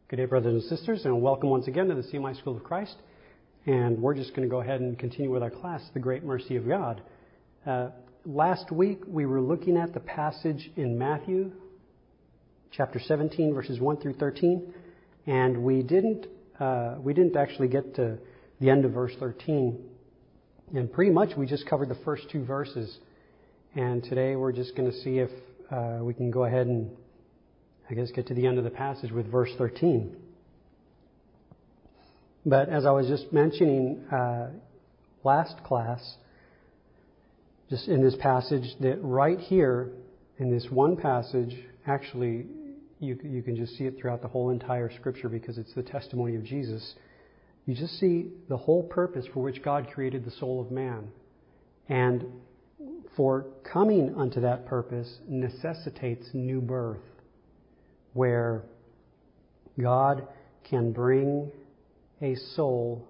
Good day, brothers and sisters, and welcome once again to the CMI School of Christ. And we're just going to go ahead and continue with our class, The Great Mercy of God. Last week, we were looking at the passage in Matthew, chapter 17, verses 1 through 13, and we didn't actually get to the end of verse 13. And pretty much we just covered the first two verses. And today we're just going to see if we can go ahead and get to the end of the passage with verse 13. But as I was just mentioning last class, just in this passage, that right here in this one passage, actually you can just see it throughout the whole entire Scripture because it's the testimony of Jesus. You just see the whole purpose for which God created the soul of man. And for coming unto that purpose necessitates new birth, where God can bring a soul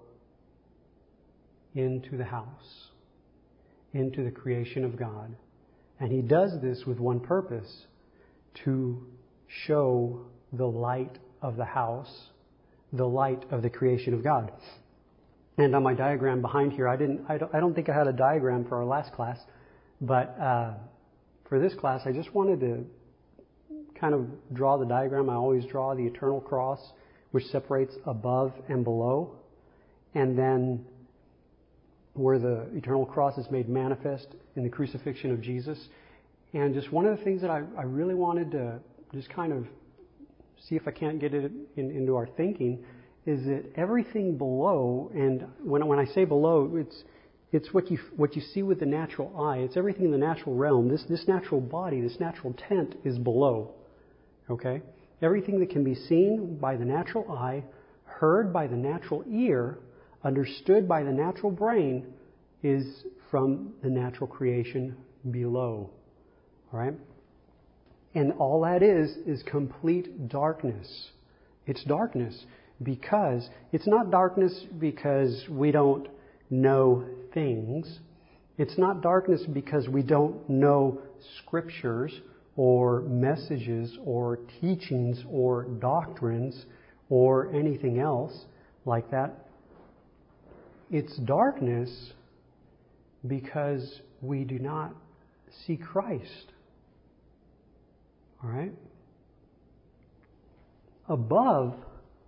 into the house, into the creation of God. And He does this with one purpose, to show the light of the house, the light of the creation of God. And on my diagram behind here, I don't think I had a diagram for our last class, but for this class, I just wanted to kind of draw the diagram. I always draw the eternal cross, which separates above and below, and then where the eternal cross is made manifest in the crucifixion of Jesus. And just one of the things that I really wanted to just kind of see if I can't get it into our thinking is that everything below, and when I say below, it's what you see with the natural eye. It's everything in the natural realm. This natural body, this natural tent is below. Okay? Everything that can be seen by the natural eye, heard by the natural ear, understood by the natural brain is from the natural creation below. All right? And all that is complete darkness. It's darkness because it's not darkness because we don't know things. It's not darkness because we don't know scriptures or messages or teachings or doctrines or anything else like that. It's darkness because we do not see Christ. All right? Above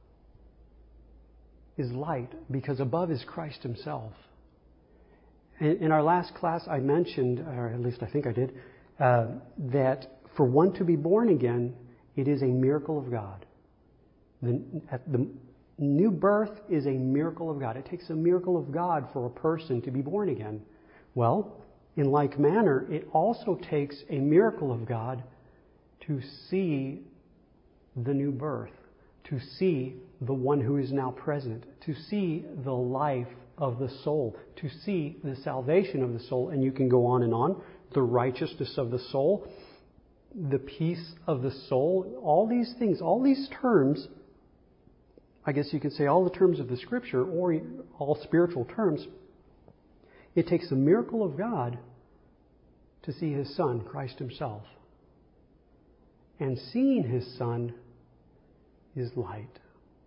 is light because above is Christ Himself. In our last class I mentioned, or at least I think I did, that for one to be born again, it is a miracle of God. The new birth is a miracle of God. It takes a miracle of God for a person to be born again. Well, in like manner, it also takes a miracle of God to see the new birth, to see the one who is now present, to see the life of the soul, to see the salvation of the soul, and you can go on, the righteousness of the soul, the peace of the soul, all these things, all these terms, I guess you could say all the terms of the Scripture, or all spiritual terms, it takes a miracle of God to see His Son, Christ Himself. And seeing His Son is light.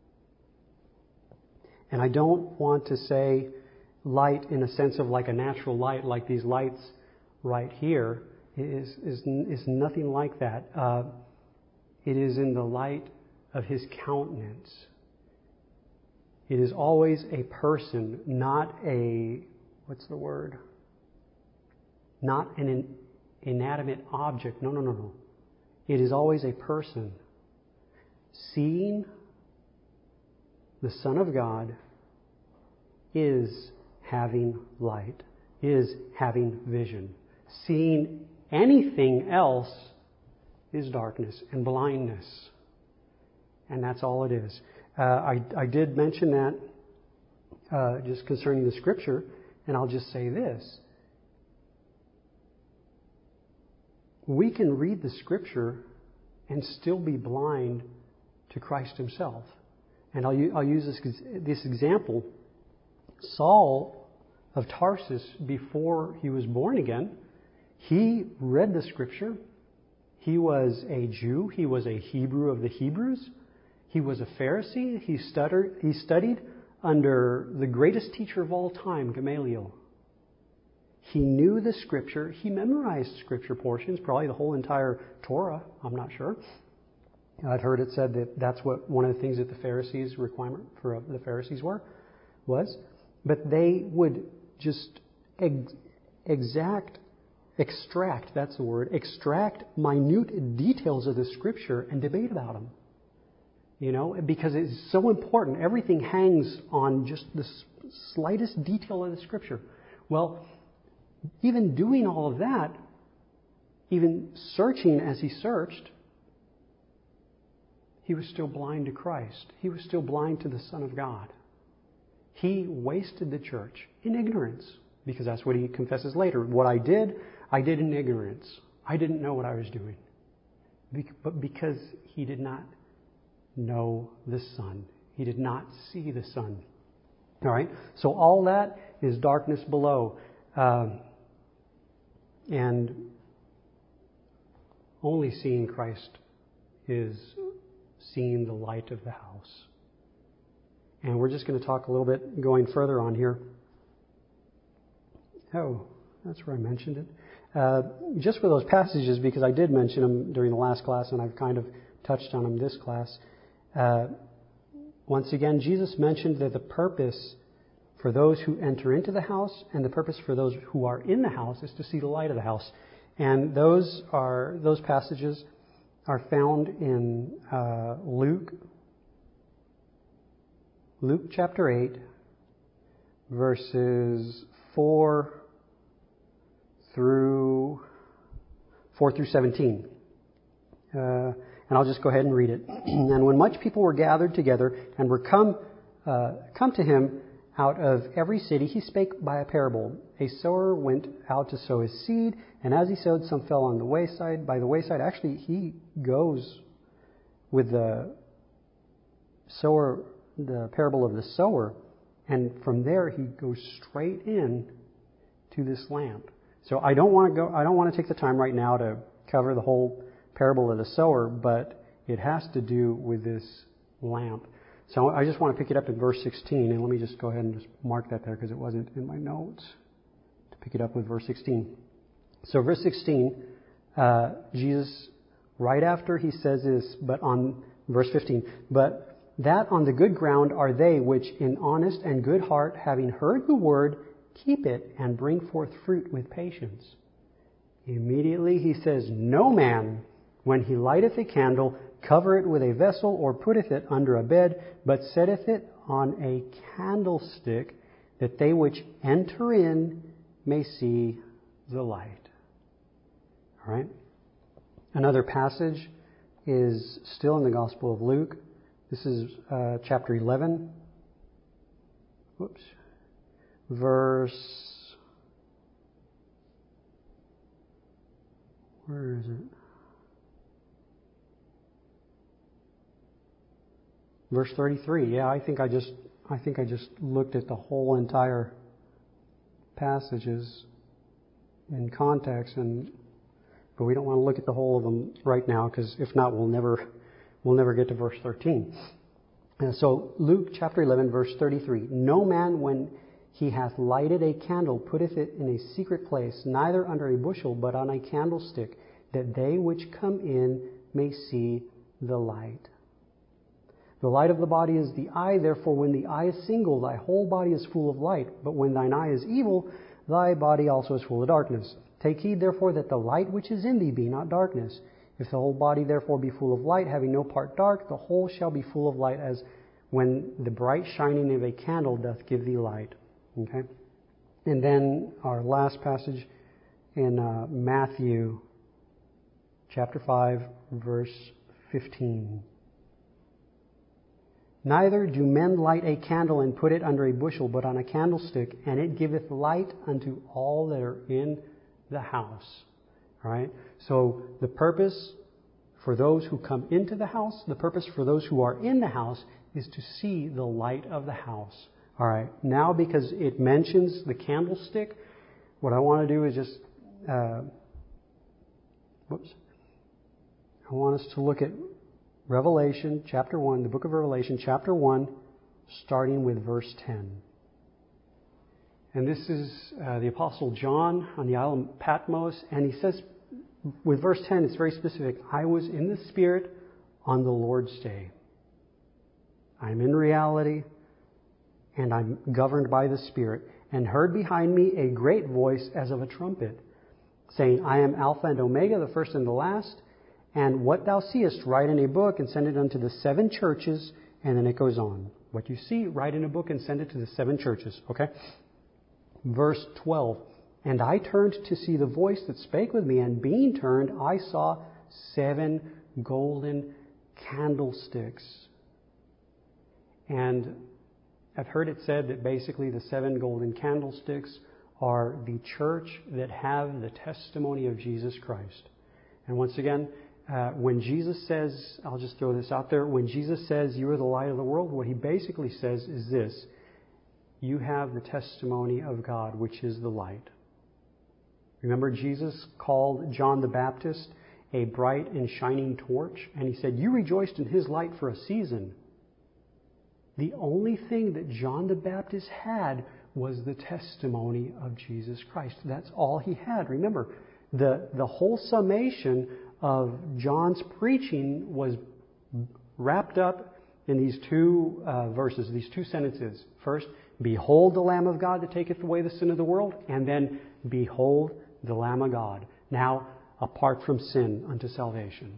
And I don't want to say light in a sense of like a natural light, like these lights right here. Is nothing like that. It is in the light of His countenance. It is always a person, not a, not an inanimate object. No. It is always a person. Seeing the Son of God is having light, is having vision. Seeing anything else is darkness and blindness. And that's all it is. I did mention that just concerning the Scripture, and I'll just say this. We can read the Scripture and still be blind to Christ Himself. And I'll use this example. Saul of Tarsus, before he was born again, he read the Scripture. He was a Jew. He was a Hebrew of the Hebrews. He was a Pharisee. He studied under the greatest teacher of all time, Gamaliel. He knew the Scripture. He memorized Scripture portions, probably the whole entire Torah. I'm not sure. I've heard it said that that's what one of the things that the Pharisees' requirement for the Pharisees was. But they would just extract minute details of the Scripture and debate about them. Because it's so important. Everything hangs on just the slightest detail of the Scripture. Well, even doing all of that, even searching as he searched, he was still blind to Christ. He was still blind to the Son of God. He wasted the church in ignorance, because that's what he confesses later. What I did in ignorance. I didn't know what I was doing. But because he did not know the Son. He did not see the Son. All right? So all that is darkness below. And only seeing Christ is seeing the light of the house. And we're just going to talk a little bit going further on here. Oh, that's where I mentioned it. Just for those passages, because I did mention them during the last class and I've kind of touched on them this class. Once again, Jesus mentioned that the purpose for those who enter into the house and the purpose for those who are in the house is to see the light of the house. And those passages are found in Luke chapter 8, verses 4 through 17. And I'll just go ahead and read it. And when much people were gathered together and were come to him out of every city, he spake by a parable. A sower went out to sow his seed, and as he sowed, some fell on the wayside. By the wayside, actually, he goes with the sower, the parable of the sower, and from there he goes straight in to this lamp. So I don't want to take the time right now to cover the whole parable of the sower, but it has to do with this lamp. So I just want to pick it up in verse 16, and let me just go ahead and just mark that there because it wasn't in my notes. To pick it up with verse 16. So verse 16, Jesus, right after he says this, but on verse 15, but that on the good ground are they which in honest and good heart, having heard the word, keep it and bring forth fruit with patience. Immediately he says, no man, when he lighteth a candle, cover it with a vessel, or putteth it under a bed, but setteth it on a candlestick, that they which enter in may see the light. All right? Another passage is still in the Gospel of Luke. This is chapter 11. Verse... Where is it? Verse 33. Yeah, I think I just looked at the whole entire passages in context, but we don't want to look at the whole of them right now, because if not, we'll never get to verse 13. And so Luke chapter 11, verse 33. No man, when he hath lighted a candle, putteth it in a secret place, neither under a bushel, but on a candlestick, that they which come in may see the light. The light of the body is the eye, therefore when the eye is single, thy whole body is full of light. But when thine eye is evil, thy body also is full of darkness. Take heed therefore that the light which is in thee be not darkness. If the whole body therefore be full of light, having no part dark, the whole shall be full of light, as when the bright shining of a candle doth give thee light. Okay? And then our last passage in Matthew chapter 5, verse 15. Neither do men light a candle and put it under a bushel, but on a candlestick, and it giveth light unto all that are in the house. All right? So the purpose for those who come into the house, the purpose for those who are in the house, is to see the light of the house. All right. Now, because it mentions the candlestick, what I want to do is just... I want us to look at Revelation chapter 1, the book of Revelation chapter 1, starting with verse 10. And this is the Apostle John on the island of Patmos, and he says, with verse 10, it's very specific. I was in the Spirit on the Lord's day. I'm in reality, and I'm governed by the Spirit, and heard behind me a great voice as of a trumpet, saying, I am Alpha and Omega, the first and the last, and what thou seest, write in a book and send it unto the 7 churches, and then it goes on. What you see, write in a book and send it to the 7 churches. Okay? Verse 12. And I turned to see the voice that spake with me, and being turned, I saw 7 golden candlesticks. And I've heard it said that basically the 7 golden candlesticks are the church that have the testimony of Jesus Christ. And once again, when Jesus says, I'll just throw this out there, when Jesus says, you are the light of the world, what he basically says is this: you have the testimony of God, which is the light. Remember, Jesus called John the Baptist a bright and shining torch, and he said, you rejoiced in his light for a season. The only thing that John the Baptist had was the testimony of Jesus Christ. That's all he had. Remember, the whole summation of John's preaching was wrapped up in these 2 verses, these 2 sentences. First, behold the Lamb of God that taketh away the sin of the world, and then behold the Lamb of God, now apart from sin unto salvation.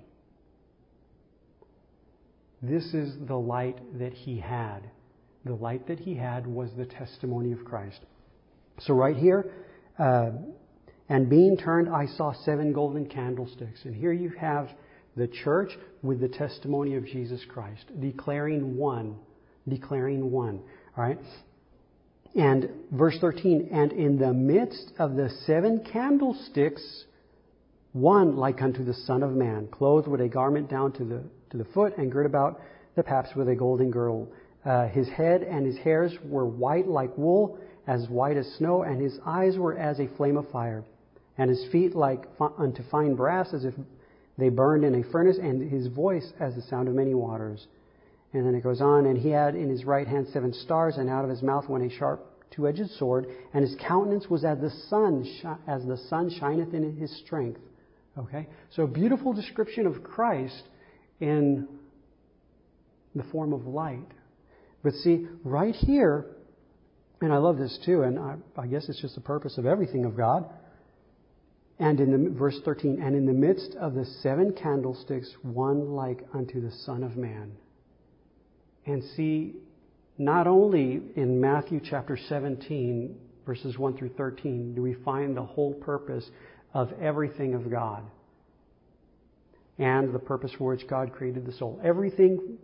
This is the light that he had. The light that he had was the testimony of Christ. So right here, and being turned, I saw 7 golden candlesticks. And here you have the church with the testimony of Jesus Christ, declaring one. All right? And verse 13, and in the midst of the 7 candlesticks, one like unto the Son of Man, clothed with a garment down to the foot, and girt about the paps with a golden girdle. His head and his hairs were white like wool, as white as snow, and his eyes were as a flame of fire, and his feet like unto fine brass, as if they burned in a furnace, and his voice as the sound of many waters. And then it goes on, and he had in his right hand 7 stars, and out of his mouth went a sharp 2-edged sword, and his countenance was as the sun shineth in his strength. Okay? So a beautiful description of Christ in the form of light. But see, right here, and I love this too, and I guess it's just the purpose of everything of God. And in the verse 13, and in the midst of the 7 candlesticks, one like unto the Son of Man. And see, not only in Matthew chapter 17, verses 1 through 13, do we find the whole purpose of everything of God and the purpose for which God created the soul. Everything,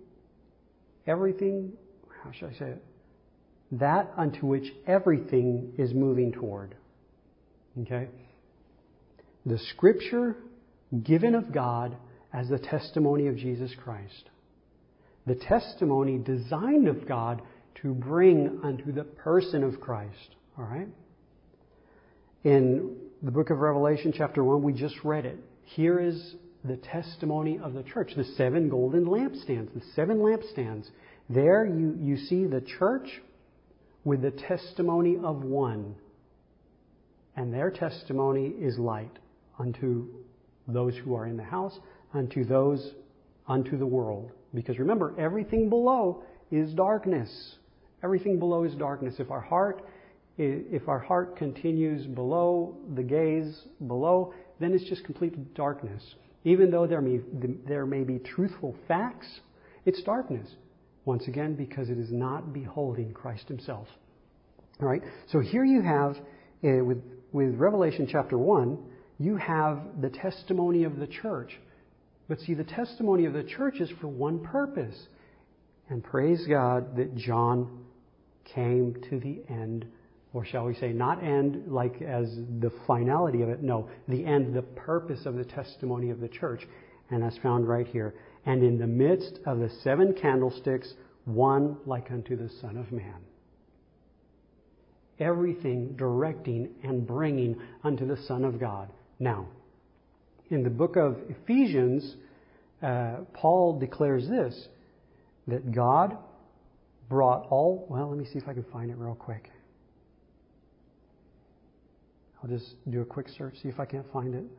how should I say it? That unto which everything is moving toward. Okay? The Scripture given of God as the testimony of Jesus Christ. The testimony designed of God to bring unto the person of Christ. All right? In the book of Revelation chapter 1, we just read it. Here is the testimony of the church, the 7 golden lampstands, the 7 lampstands. There you see the church with the testimony of one. And their testimony is light unto those who are in the house, unto the world. Because remember, everything below is darkness. Everything below is darkness. If our heart continues below, the gaze below, then it's just complete darkness. Even though there may be truthful facts, it's darkness. Once again, because it is not beholding Christ Himself. All right. So here you have, with Revelation chapter 1, you have the testimony of the church. But see, the testimony of the church is for one purpose. And praise God that John came to the end, or shall we say, not end like as the finality of it. No, the end, the purpose of the testimony of the church. And that's found right here. And in the midst of the 7 candlesticks, one like unto the Son of Man. Everything directing and bringing unto the Son of God. Now, in the book of Ephesians, Paul declares this, that God brought all... Well, let me see if I can find it real quick. I'll just do a quick search, see if I can't find it.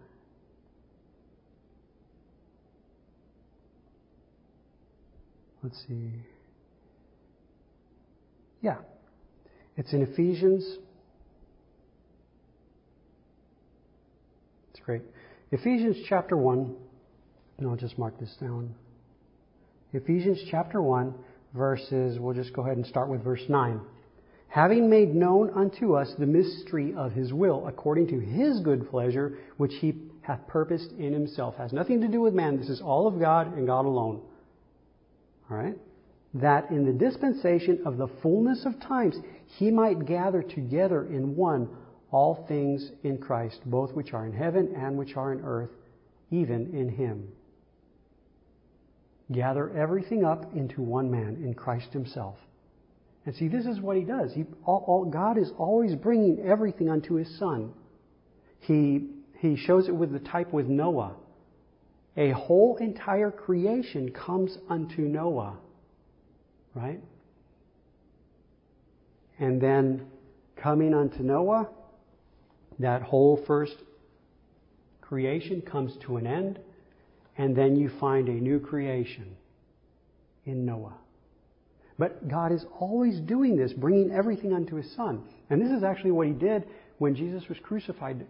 Let's see. Yeah. It's in Ephesians. It's great. Ephesians chapter 1. And I'll just mark this down. Ephesians chapter 1, verses, we'll just go ahead and start with verse 9. Having made known unto us the mystery of His will, according to His good pleasure, which He hath purposed in Himself. Has nothing to do with man. This is all of God and God alone. All right? That in the dispensation of the fullness of times, He might gather together in one all things in Christ, both which are in heaven and which are in earth, even in Him. Gather everything up into one man, in Christ Himself. And see, this is what He does. God is always bringing everything unto His Son. He shows it with the type with Noah. A whole entire creation comes unto Noah. Right? And then coming unto Noah, that whole first creation comes to an end. And then you find a new creation in Noah. But God is always doing this, bringing everything unto His Son. And this is actually what He did when Jesus was crucified.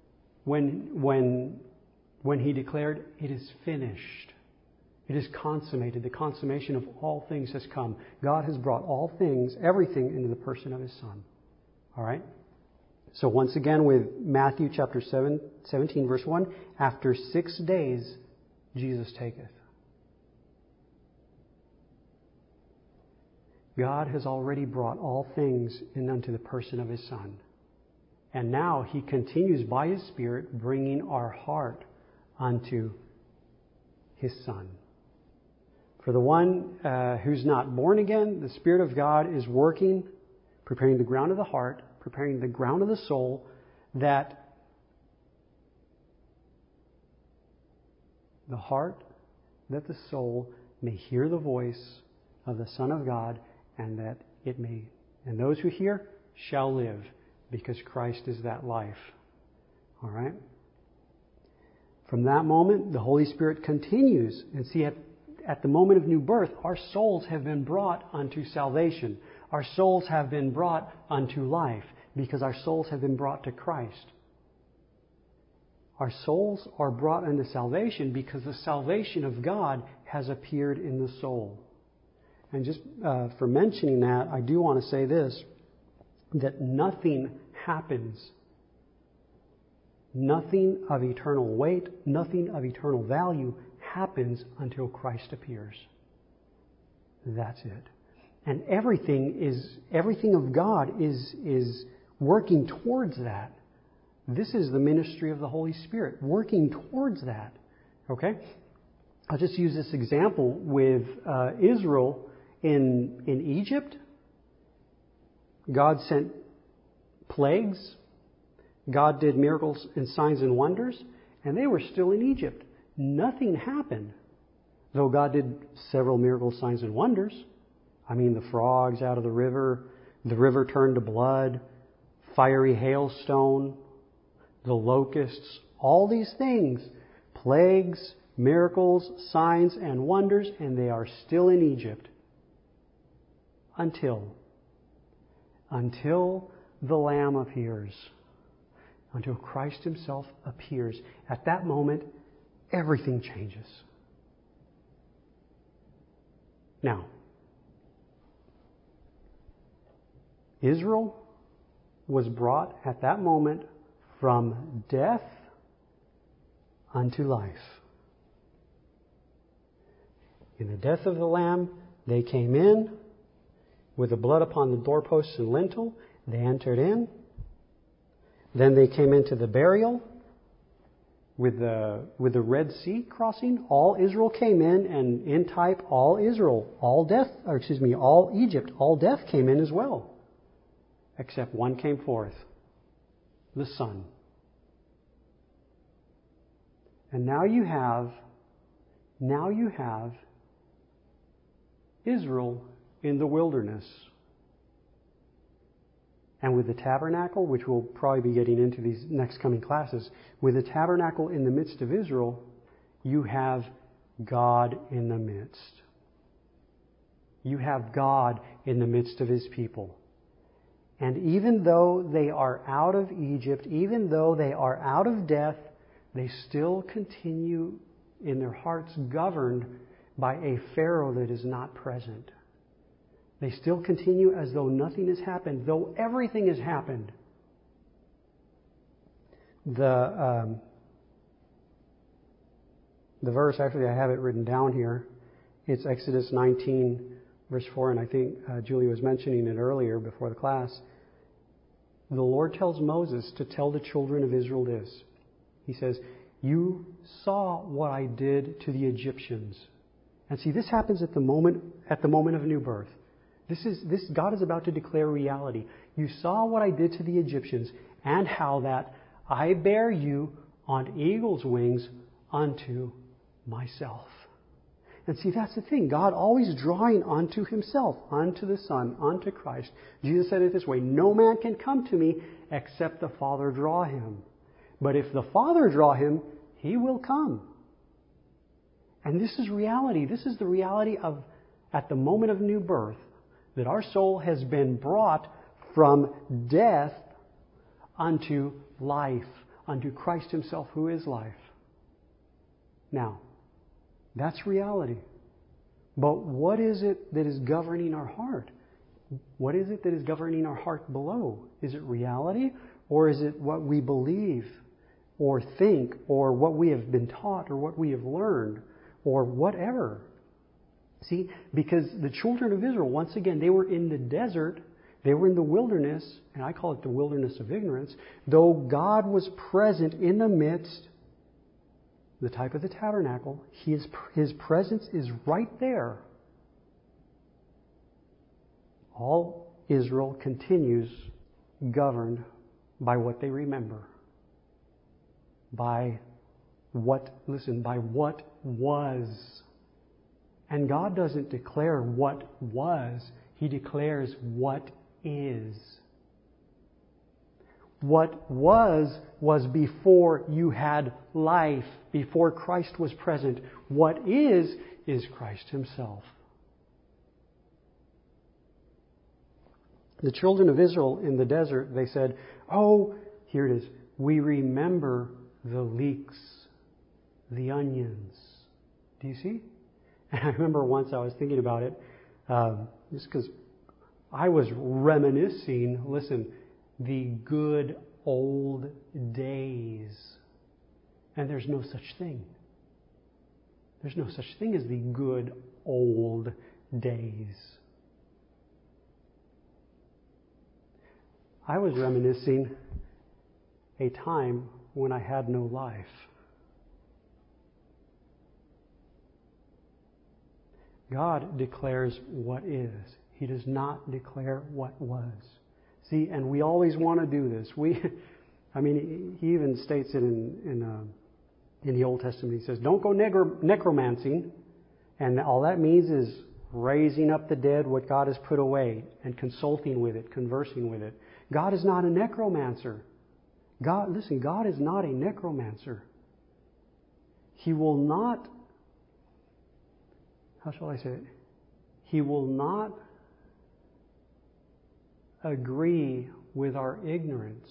When He declared, "It is finished. It is consummated. The consummation of all things has come." God has brought all things, everything, into the person of His Son. All right? So once again with Matthew chapter 17, verse 1, after 6 days, Jesus taketh. God has already brought all things in unto the person of His Son. And now He continues by His Spirit bringing our heart unto His Son. For the one who's not born again, the Spirit of God is working, preparing the ground of the heart, preparing the ground of the soul, that the heart, that the soul may hear the voice of the Son of God, and that it may, and those who hear shall live, because Christ is that life. All right? From that moment, the Holy Spirit continues. And see, at the moment of new birth, our souls have been brought unto salvation. Our souls have been brought unto life, because our souls have been brought to Christ. Our souls are brought unto salvation because the salvation of God has appeared in the soul. And just for mentioning that, I do want to say this, that nothing happens, nothing of eternal weight, nothing of eternal value happens until Christ appears. That's it. And everything of God is working towards that. This is the ministry of the Holy Spirit, working towards that. Okay? I'll just use this example with Israel in Egypt. God sent plagues. God did miracles and signs and wonders. And they were still in Egypt. Nothing happened. Though God did several miracles, signs, and wonders. I mean, the frogs out of the river turned to blood, fiery hailstone, the locusts, all these things, plagues, miracles, signs, and wonders, and they are still in Egypt. Until the Lamb appears. Until Christ Himself appears. At that moment, everything changes. Now, Israel was brought at that moment from death unto life. In the death of the Lamb, they came in with the blood upon the doorposts and lintel. They entered in. Then they came into the burial with the Red Sea crossing. All Israel came in, and in type, all Egypt, all death came in as well. Except one came forth, the Son. And now you have Now you have Israel in the wilderness. And with the tabernacle, which we'll probably be getting into these next coming classes, with the tabernacle in the midst of Israel, you have God in the midst. You have God in the midst of His people. And even though they are out of Egypt, even though they are out of death, they still continue in their hearts governed by a Pharaoh that is not present. They still continue as though nothing has happened, though everything has happened. The verse, actually I have it written down here. It's Exodus 19, verse 4, and I think Julie was mentioning it earlier before the class. The Lord tells Moses to tell the children of Israel this. He says, "You saw what I did to the Egyptians." And see, this happens at the moment of new birth. God is about to declare reality. You saw what I did to the Egyptians, and how that I bear you on eagle's wings unto myself. And see, that's the thing. God always drawing unto Himself, unto the Son, unto Christ. Jesus said it this way, "No man can come to me except the Father draw him. But if the Father draw him, he will come." And this is reality. This is the reality of, at the moment of new birth, that our soul has been brought from death unto life, unto Christ Himself who is life. Now, that's reality. But what is it that is governing our heart? What is it that is governing our heart below? Is it reality, or is it what we believe or think, or what we have been taught, or what we have learned, or whatever? See, because the children of Israel, once again, they were in the desert, they were in the wilderness, and I call it the wilderness of ignorance, though God was present in the midst, the type of the tabernacle, His presence is right there. All Israel continues governed by what they remember. By what was. And God doesn't declare what was. He declares what is. What was before you had life, before Christ was present. What is Christ Himself. The children of Israel in the desert, they said, "Oh, here it is. We remember the leeks, the onions." Do you see? And I remember once I was thinking about it, just because I was reminiscing, the good old days. And there's no such thing. There's no such thing as the good old days. I was reminiscing a time when I had no life. God declares what is. He does not declare what was. See, and we always want to do this. He even states it in the Old Testament. He says, "Don't go necromancing," and all that means is raising up the dead, what God has put away, and consulting with it, conversing with it. God is not a necromancer. God is not a necromancer. He will not. How shall I say it? He will not agree with our ignorance.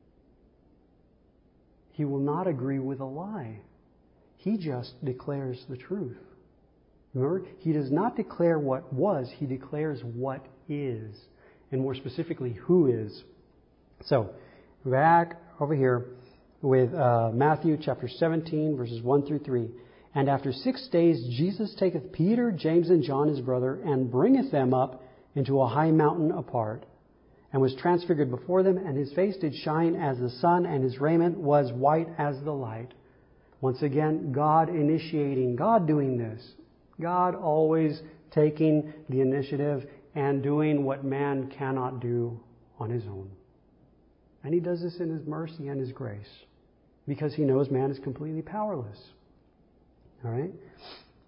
He will not agree with a lie. He just declares the truth. Remember, He does not declare what was, He declares what is. And more specifically, who is. So, back over here with Matthew chapter 17, verses 1 through 3. "And after 6 days Jesus taketh Peter, James, and John his brother, and bringeth them up into a high mountain apart, and was transfigured before them, and His face did shine as the sun, and His raiment was white as the light." Once again, God initiating, God doing this. God always taking the initiative and doing what man cannot do on his own. And He does this in His mercy and His grace, because He knows man is completely powerless. All right?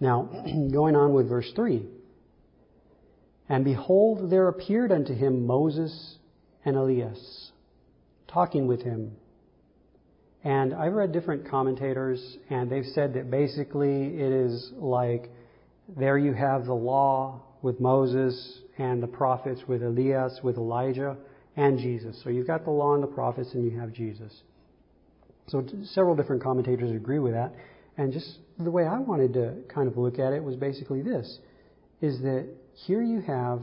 Now, going on with verse 3. And behold, there appeared unto him Moses and Elias, talking with him. And I've read different commentators, and they've said that basically it is like, there you have the law with Moses and the prophets with Elias, with Elijah, and Jesus. So you've got the law and the prophets, and you have Jesus. So several different commentators agree with that. And just the way I wanted to kind of look at it was basically this, is that here you have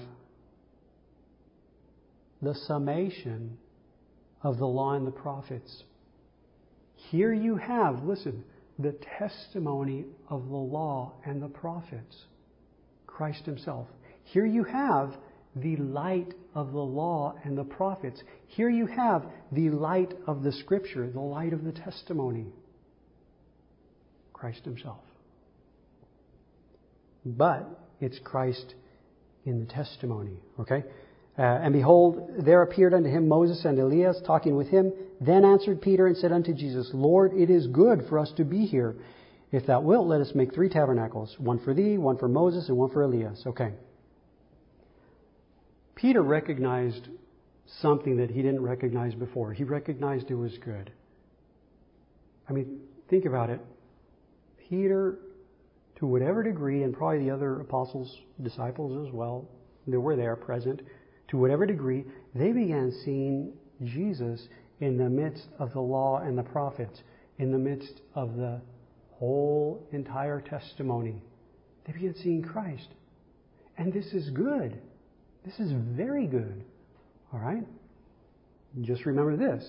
the summation of the law and the prophets. Here you have, listen, the testimony of the law and the prophets, Christ Himself. Here you have the light of the law and the prophets. Here you have the light of the Scripture, the light of the testimony, Christ Himself. But it's Christ in the testimony, okay? And behold, there appeared unto him Moses and Elias, talking with him. Then answered Peter and said unto Jesus, Lord, it is good for us to be here. If thou wilt, let us make 3 tabernacles, one for thee, one for Moses, and one for Elias. Okay. Peter recognized something that he didn't recognize before. He recognized it was good. I mean, think about it. Peter, to whatever degree, and probably the other apostles, disciples as well, that were there present, to whatever degree, they began seeing Jesus in the midst of the law and the prophets, in the midst of the whole entire testimony. They began seeing Christ. And this is good. This is very good. All right? Just remember this.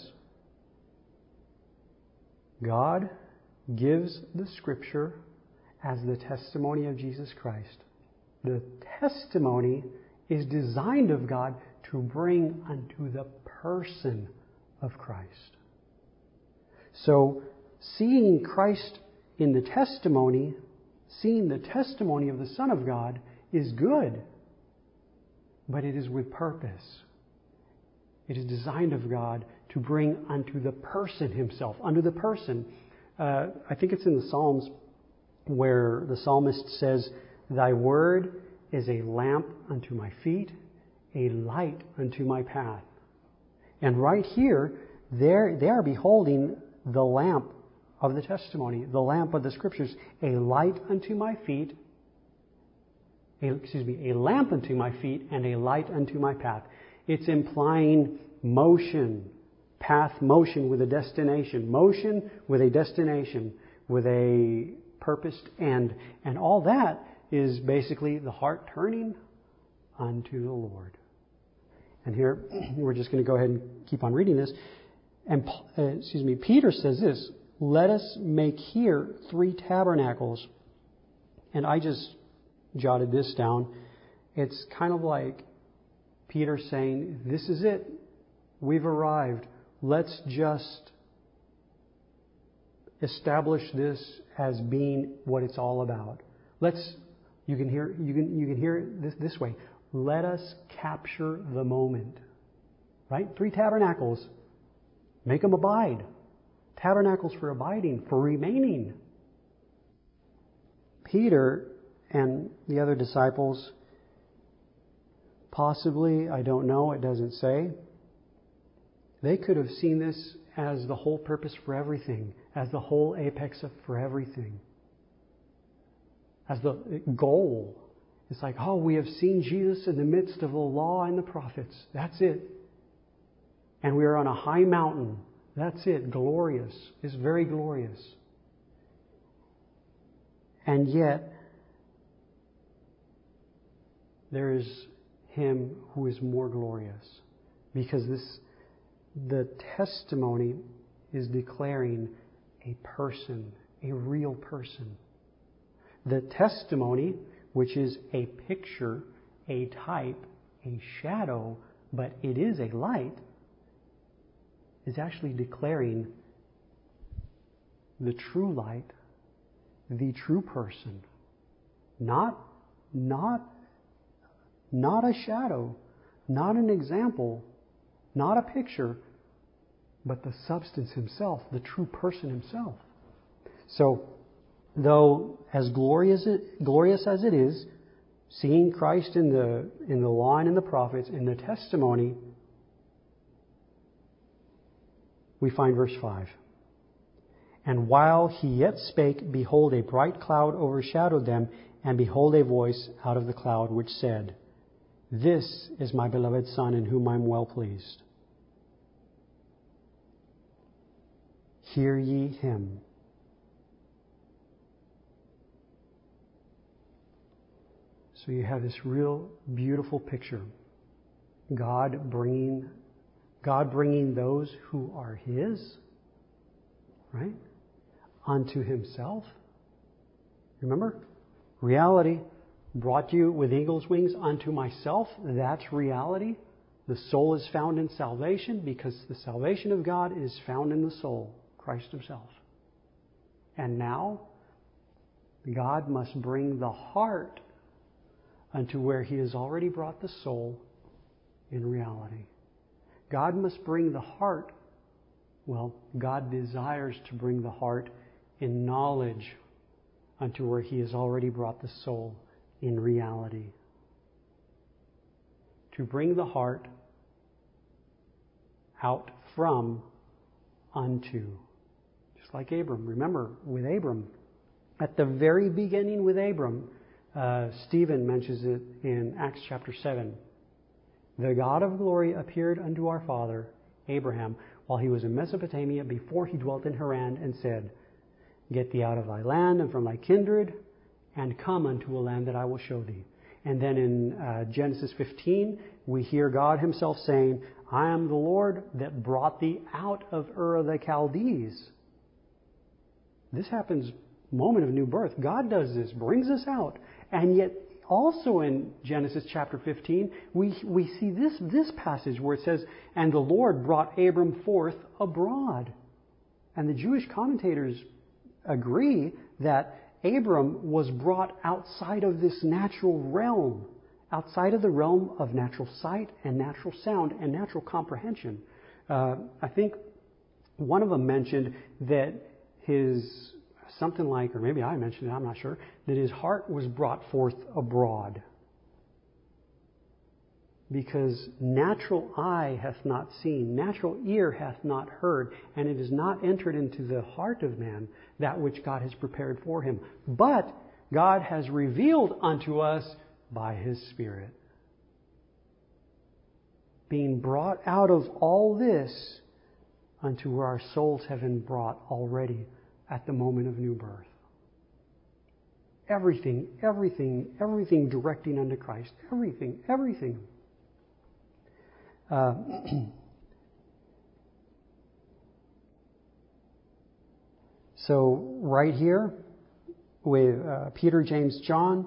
God gives the Scripture as the testimony of Jesus Christ. The testimony is designed of God to bring unto the person of Christ. So, seeing Christ in the testimony, seeing the testimony of the Son of God is good, but it is with purpose. It is designed of God to bring unto the person Himself, unto the person. I think it's in the Psalms where the psalmist says, Thy word is a lamp unto my feet, a light unto my path. And right here, they are beholding the lamp of the testimony, the lamp of the Scriptures, a light unto my feet, a lamp unto my feet and a light unto my path. It's implying motion, path motion with a destination, motion with a destination, with a purposed end. And all that is basically the heart turning unto the Lord. And here, we're just going to go ahead and keep on reading this. And Peter says this, let us make here 3 tabernacles. And I just jotted this down. It's kind of like Peter saying, this is it. We've arrived. Let's just establish this as being what it's all about. You can hear it this way. Let us capture the moment. Right? 3 tabernacles. Make them abide. Tabernacles for abiding, for remaining. Peter and the other disciples, possibly, I don't know, it doesn't say, they could have seen this as the whole purpose for everything, as the whole apex for everything, as the goal. It's like, oh, we have seen Jesus in the midst of the law and the prophets. That's it. And we are on a high mountain. That's it. Glorious. It's very glorious. And yet, there is Him who is more glorious. Because the testimony is declaring a person, a real person. The testimony, which is a picture, a type, a shadow, but it is a light, is actually declaring the true light, the true person. Not a shadow, not an example, not a picture, but the substance Himself, the true person Himself. So, though as glorious as it is, seeing Christ in the law and in the prophets, in the testimony, we find verse 5. And while he yet spake, behold, a bright cloud overshadowed them, and behold, a voice out of the cloud which said, This is my beloved Son, in whom I am well pleased. Hear ye him. So you have this real beautiful picture. God bringing those who are His, right, unto Himself. Remember? Reality brought you with eagle's wings unto myself. That's reality. The soul is found in salvation because the salvation of God is found in the soul, Christ Himself. And now, God must bring the heart unto where He has already brought the soul in reality. God must bring the heart, well, God desires to bring the heart in knowledge unto where He has already brought the soul in reality. To bring the heart out from unto. Just like Abram. Remember, with Abram, at the very beginning with Abram, Stephen mentions it in Acts chapter 7. The God of glory appeared unto our father, Abraham, while he was in Mesopotamia, before he dwelt in Haran, and said, Get thee out of thy land and from thy kindred, and come unto a land that I will show thee. And then in Genesis 15, we hear God Himself saying, I am the Lord that brought thee out of Ur of the Chaldees. This happens moment of new birth. God does this, brings us out. And yet also in Genesis chapter 15, we see this passage where it says, And the Lord brought Abram forth abroad. And the Jewish commentators agree that Abram was brought outside of this natural realm, outside of the realm of natural sight and natural sound and natural comprehension. I think one of them mentioned that his, something like, or maybe I mentioned it, I'm not sure, that his heart was brought forth abroad. Because natural eye hath not seen, natural ear hath not heard, and it has not entered into the heart of man that which God has prepared for him. But God has revealed unto us by His Spirit. Being brought out of all this unto where our souls have been brought already at the moment of new birth. Everything directing unto Christ. Everything. So right here with Peter, James, John,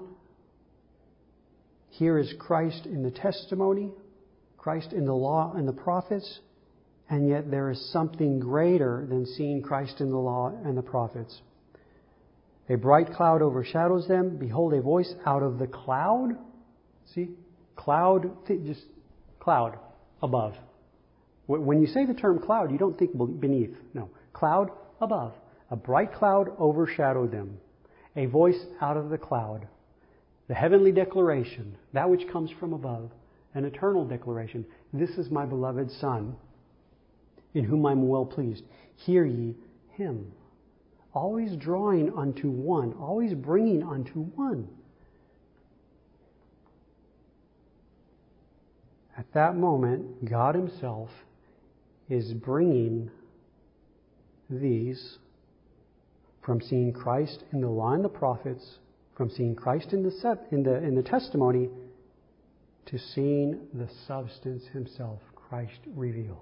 here is Christ in the testimony, Christ in the law and the prophets, and yet there is something greater than seeing Christ in the law and the prophets. A bright cloud overshadows them. Behold, a voice out of the cloud. See? Cloud, just cloud above. When you say the term cloud, you don't think beneath. No. Cloud above. A bright cloud overshadowed them. A voice out of the cloud. The heavenly declaration, that which comes from above. An eternal declaration. This is my beloved Son, in whom I am well pleased. Hear ye Him. Always drawing unto one. Always bringing unto one. At that moment, God Himself is bringing these from seeing Christ in the law and the prophets, from seeing Christ in the testimony, to seeing the substance Himself, Christ revealed.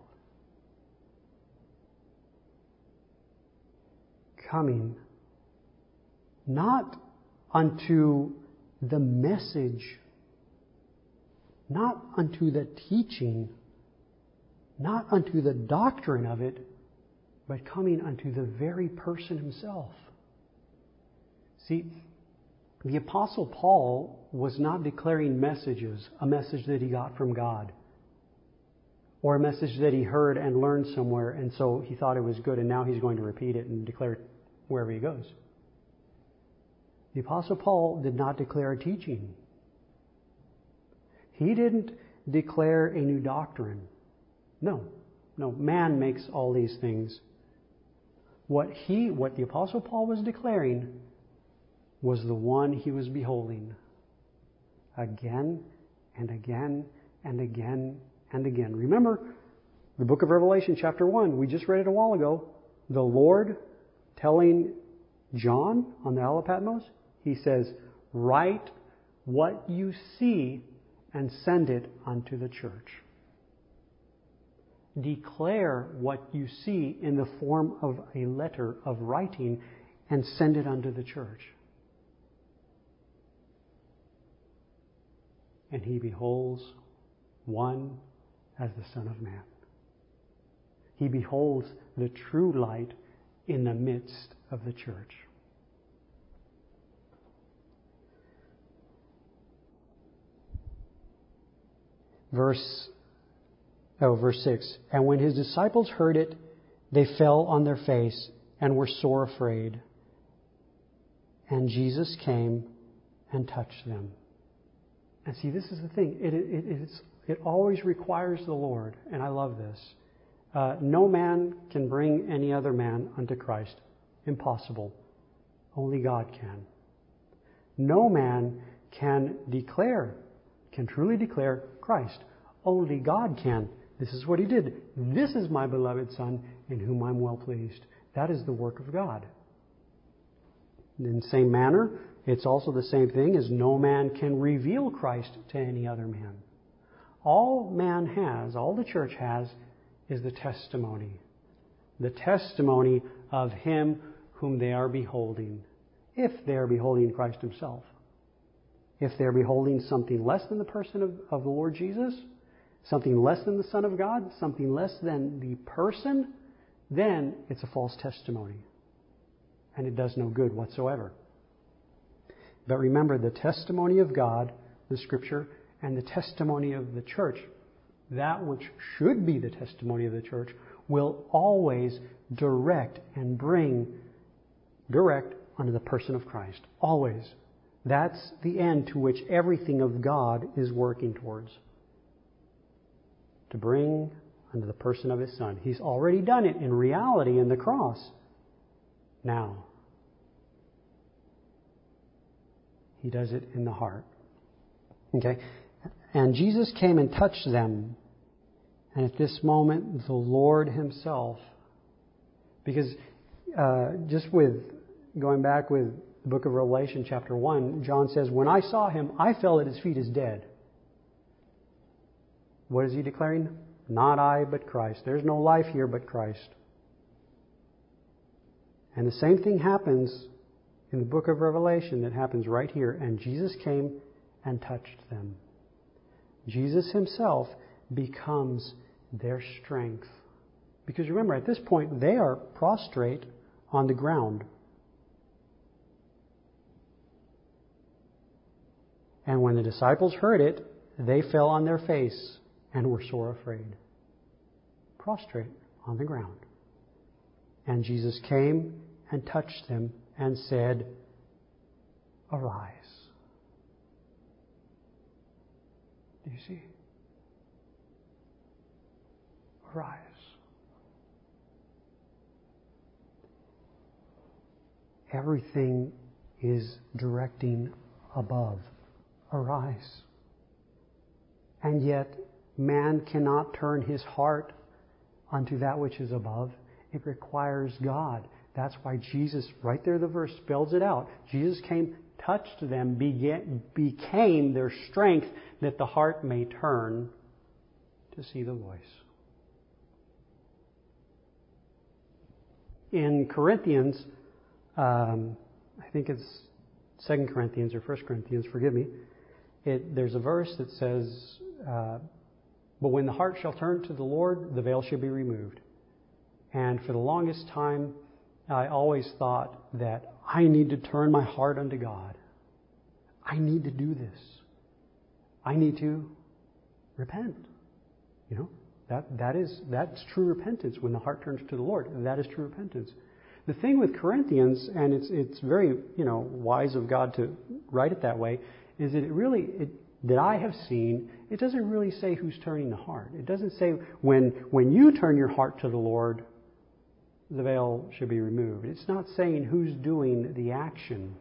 Coming not unto the message, not unto the teaching, not unto the doctrine of it, but coming unto the very person Himself. See, the Apostle Paul was not declaring messages, a message that he got from God, or a message that he heard and learned somewhere, and so he thought it was good, and now he's going to repeat it and declare it wherever he goes. The Apostle Paul did not declare a teaching. He didn't declare a new doctrine. No, man makes all these things. What the Apostle Paul was declaring was the one he was beholding again and again and again and again. Remember the book of Revelation, chapter 1. We just read it a while ago. The Lord telling John on the Isle of Patmos, He says, write what you see and send it unto the church. Declare what you see in the form of a letter of writing and send it unto the church. And he beholds one as the Son of Man. He beholds the true light in the midst of the church. Verse 6. And when his disciples heard it, they fell on their face and were sore afraid. And Jesus came and touched them. And see, this is the thing. It always requires the Lord, and I love this. No man can bring any other man unto Christ. Impossible. Only God can. No man can truly declare Christ. Only God can. This is what He did. This is my beloved Son, in whom I'm well pleased. That is the work of God. In the same manner, it's also the same thing as no man can reveal Christ to any other man. All man has, all the church has, is the testimony. The testimony of Him whom they are beholding. If they are beholding Christ Himself. If they're beholding something less than the person of the Lord Jesus, something less than the Son of God, something less than the person, then it's a false testimony. And it does no good whatsoever. But remember, the testimony of God, the Scripture, and the testimony of the church, that which should be the testimony of the church, will always direct unto the person of Christ. Always. That's the end to which everything of God is working towards. To bring unto the person of His Son. He's already done it in reality in the cross. Now, He does it in the heart. Okay? And Jesus came and touched them. And at this moment, the Lord Himself, because going back with the book of Revelation, chapter 1, John says, when I saw Him, I fell at His feet as dead. What is he declaring? Not I, but Christ. There's no life here but Christ. And the same thing happens in the book of Revelation that happens right here. And Jesus came and touched them. Jesus Himself becomes their strength. Because remember, at this point, they are prostrate on the ground. And when the disciples heard it, they fell on their face and were sore afraid. Prostrate on the ground. And Jesus came and touched them and said, arise. Do you see? Arise. Everything is directing above. Arise. And yet, man cannot turn his heart unto that which is above. It requires God. That's why Jesus, right there the verse spells it out. Jesus came, touched them, became their strength that the heart may turn to see the voice. In Corinthians, I think it's 2 Corinthians or 1 Corinthians, forgive me, there's a verse that says, but when the heart shall turn to the Lord, the veil shall be removed. And for the longest time, I always thought that I need to turn my heart unto God. I need to do this. I need to repent. You know, that's true repentance when the heart turns to the Lord. That is true repentance. The thing with Corinthians, and it's very, wise of God to write it that way, is that that I have seen, it doesn't really say who's turning the heart. It doesn't say when you turn your heart to the Lord, the veil should be removed. It's not saying who's doing the action.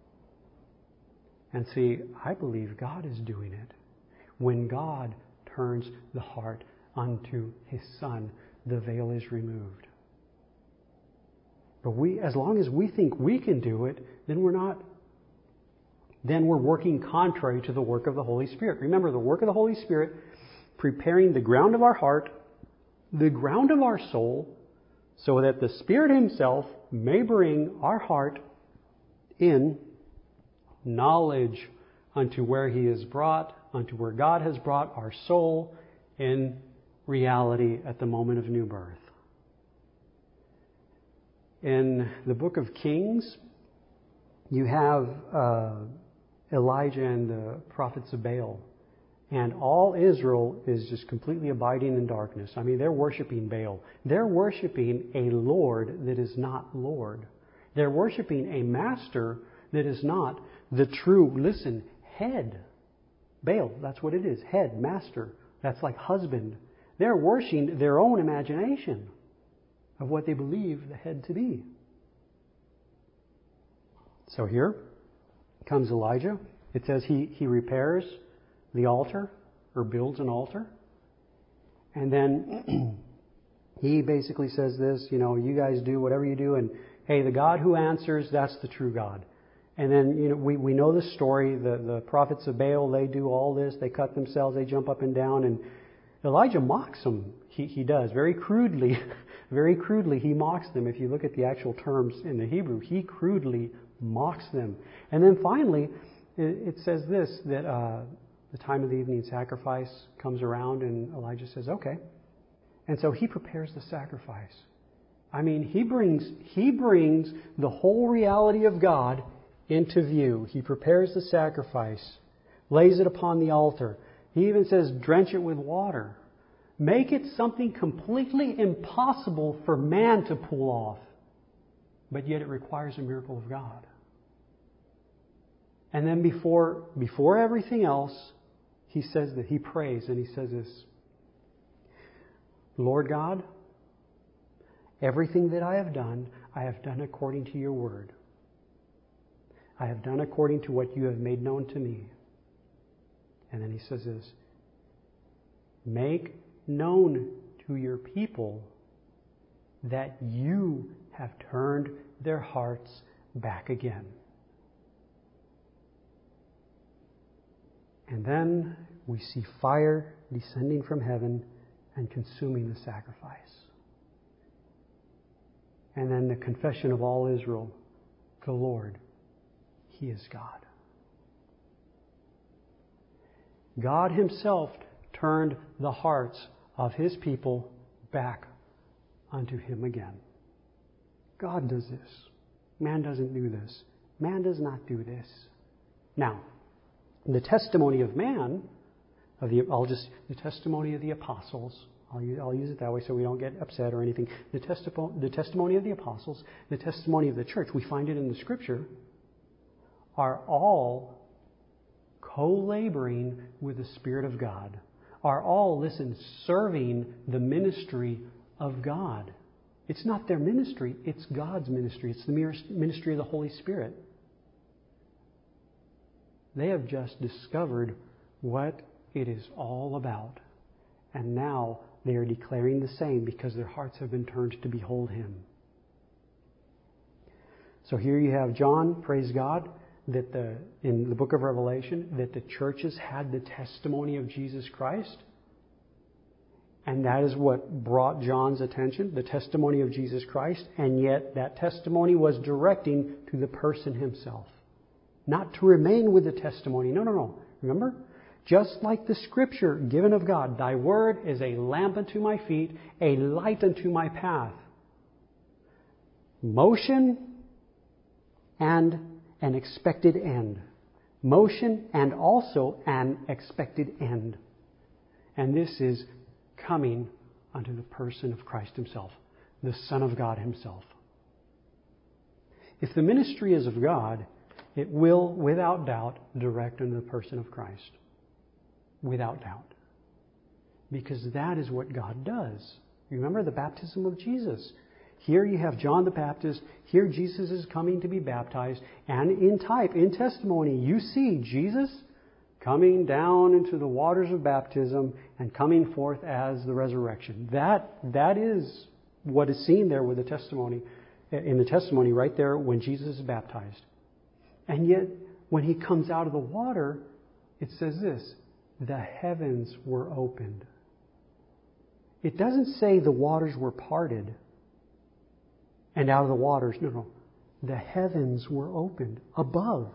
And see, I believe God is doing it. When God turns the heart unto His Son, the veil is removed. But as long as we think we can do it, then we're working contrary to the work of the Holy Spirit. Remember, the work of the Holy Spirit, preparing the ground of our heart, the ground of our soul, so that the Spirit Himself may bring our heart in knowledge unto where He is brought, unto where God has brought our soul in reality at the moment of new birth. In the book of Kings, you have Elijah and the prophets of Baal. And all Israel is just completely abiding in darkness. I mean, they're worshiping Baal. They're worshiping a Lord that is not Lord. They're worshiping a master that is not the true, head. Baal, that's what it is. Head, master. That's like husband. They're worshiping their own imagination of what they believe the head to be. So here comes Elijah. It says he repairs the altar, or builds an altar. And then he basically says this, you guys do whatever you do, and hey, the God who answers, that's the true God. And then, we know the story. The prophets of Baal, they do all this. They cut themselves. They jump up and down. And Elijah mocks them. He does. Very crudely, he mocks them. If you look at the actual terms in the Hebrew, he crudely mocks them. And then finally, it says this, that the time of the evening sacrifice comes around, and Elijah says, okay. And so he prepares the sacrifice. I mean, he brings the whole reality of God into view. He prepares the sacrifice, lays it upon the altar. He even says, drench it with water. Make it something completely impossible for man to pull off. But yet it requires a miracle of God. And then before everything else, he says that he prays, and he says this, Lord God, everything that I have done according to your word. I have done according to what you have made known to me. And then he says this, make known to your people that you have turned their hearts back again. And then we see fire descending from heaven and consuming the sacrifice. And then the confession of all Israel, the Lord, He is God. God Himself turned the hearts of His people back unto Him again. God does this. Man doesn't do this. Man does not do this. Now, the testimony of man, the testimony of the apostles, I'll use it that way so we don't get upset or anything. The testimony of the apostles, the testimony of the church, we find it in the Scripture, are all co-laboring with the Spirit of God. Are all, serving the ministry of God. It's not their ministry, it's God's ministry. It's the ministry of the Holy Spirit. They have just discovered what it is all about. And now they are declaring the same because their hearts have been turned to behold Him. So here you have John, praise God, that in the book of Revelation, that the churches had the testimony of Jesus Christ. And that is what brought John's attention, the testimony of Jesus Christ. And yet that testimony was directing to the person himself. Not to remain with the testimony. No. Remember? Just like the Scripture given of God, Thy word is a lamp unto my feet, a light unto my path. Motion and an expected end. Motion and also an expected end. And this is coming unto the person of Christ Himself, the Son of God Himself. If the ministry is of God, it will, without doubt, direct into the person of Christ. Without doubt. Because that is what God does. Remember the baptism of Jesus. Here you have John the Baptist. Here Jesus is coming to be baptized. And in type, in testimony, you see Jesus coming down into the waters of baptism and coming forth as the resurrection. That is what is seen there with the testimony, in the testimony right there when Jesus is baptized. And yet, when he comes out of the water, it says this, the heavens were opened. It doesn't say the waters were parted and out of the waters. No. The heavens were opened above.